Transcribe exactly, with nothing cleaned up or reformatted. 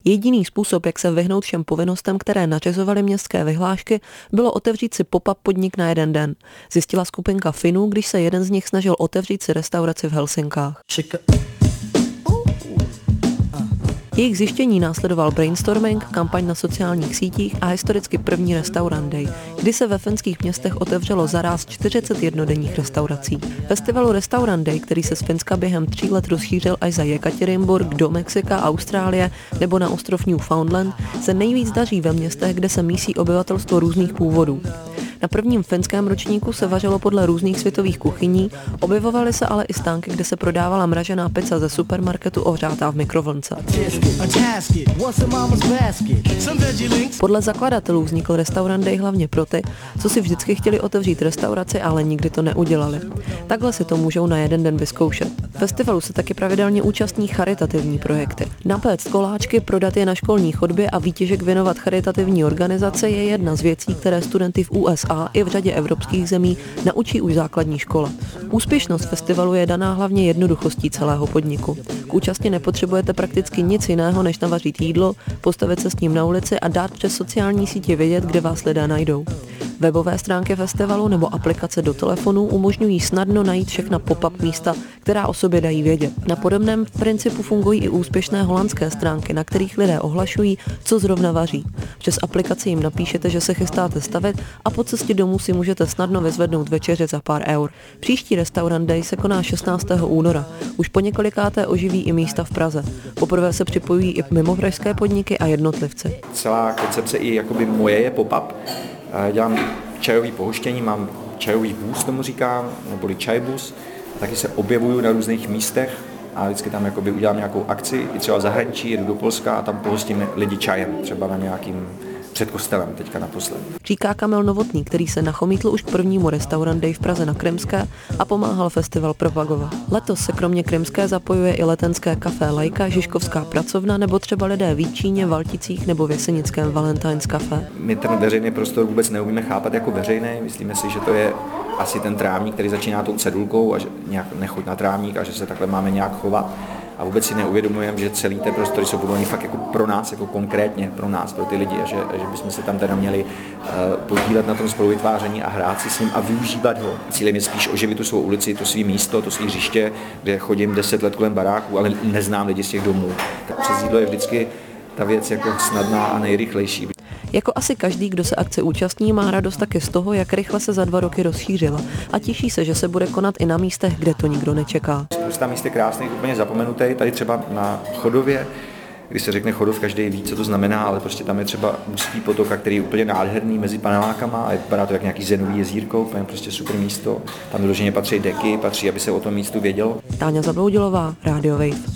Jediný způsob, jak se vyhnout všem povinnostem, které nařizovaly městské vyhlášky, bylo otevřít si pop-up podnik na jeden den. Zjistila skupinka Finů, když se jeden z nich snažil otevřít si restauraci v Helsinkách. Jejich zjištění následoval brainstorming, kampaň na sociálních sítích a historicky první Restaurant Day, kdy se ve finských městech otevřelo zaráz čtyřicet jednodenních restaurací. Festivalu Restaurant Day, který se z Finska během tří let rozšířil až za Jekaterinburg do Mexika, Austrálie nebo na ostrov Newfoundland, se nejvíc daří ve městech, kde se mísí obyvatelstvo různých původů. Na prvním finském ročníku se vařilo podle různých světových kuchyní, objevovaly se ale i stánky, kde se prodávala mražená pizza ze supermarketu ohřátá v mikrovlnce. Podle zakladatelů vznikl Restaurant Day hlavně pro ty, co si vždycky chtěli otevřít restauraci, ale nikdy to neudělali. Takhle si to můžou na jeden den vyzkoušet. Festivalu se taky pravidelně účastní charitativní projekty. Napéct koláčky, prodat je na školní chodbě a výtěžek věnovat charitativní organizace je jedna z věcí, které studenty v U S A i v řadě evropských zemí naučí už základní škola. Úspěšnost festivalu je daná hlavně jednoduchostí celého podniku. K účasti nepotřebujete prakticky nic jiného, než navařit jídlo, postavit se s ním na ulici a dát přes sociální sítě vědět, kde vás lidé najdou. Webové stránky festivalu nebo aplikace do telefonů umožňují snadno najít všechna pop-up místa, která o sobě dají vědět. Na podobném principu fungují i úspěšné holandské stránky, na kterých lidé ohlašují, co zrovna vaří. Přes aplikaci jim napíšete, že se chystáte stavit a po cestě domů si můžete snadno vyzvednout večeři za pár eur. Příští Restaurant Day se koná šestnáctého února. Už po několikáté oživí i místa v Praze. Poprvé se připojují i mimopražské podniky a jednotlivci. Celá koncepce i jakoby moje je pop-up. Dělám čajový pohoštění, mám čajový bus, tomu říkám, neboli čajbus. Taky se objevuju na různých místech a vždycky tam jakoby udělám nějakou akci, i třeba v zahraničí, jedu do Polska a tam pohostím lidi čajem, třeba na nějakým před kostelem teďka naposled. Říká Kamil Novotný, který se nachomítl už k prvnímu Restaurant Day v Praze na Krymské a pomáhal festival propagovat. Letos se kromě Krymské zapojuje i letenské kafé Lajka, Žižkovská pracovna nebo třeba lidé v Jíčíně, Valticích nebo v Jesenickém Valentine's Café. My ten veřejný prostor vůbec neumíme chápat jako veřejný, myslíme si, že to je asi ten trávník, který začíná tou cedulkou a že nějak nechoď na trávník a že se takhle máme nějak chovat. A vůbec si neuvědomujeme, že celý ty prostory jsou budované fakt jako pro nás, jako konkrétně pro nás, pro ty lidi, a že, že bychom se tam teda měli uh, podílet na tom spoluvytváření a hrát si s ním a využívat ho. Cílem je spíš oživit tu svou ulici, to svý místo, to svý hřiště, kde chodím deset let kolem baráků, ale neznám lidi z těch domů. Tak přes jídlo je vždycky ta věc jako snadná a nejrychlejší. Jako asi každý, kdo se akce účastní, má radost taky z toho, jak rychle se za dva roky rozšířila a těší se, že se bude konat i na místech, kde to nikdo nečeká. Spousta míst je krásných, úplně zapomenutý, tady třeba na Chodově, když se řekne Chodov, každý ví, co to znamená, ale prostě tam je třeba ústí potoka, který je úplně nádherný mezi panelákama a vypadá to jak nějaký zenový jezírko, úplně prostě super místo. Tam vyloženě patří deky, patří, aby se o tom místu vědělo. Táňa Zabloudilová, Radio Wave.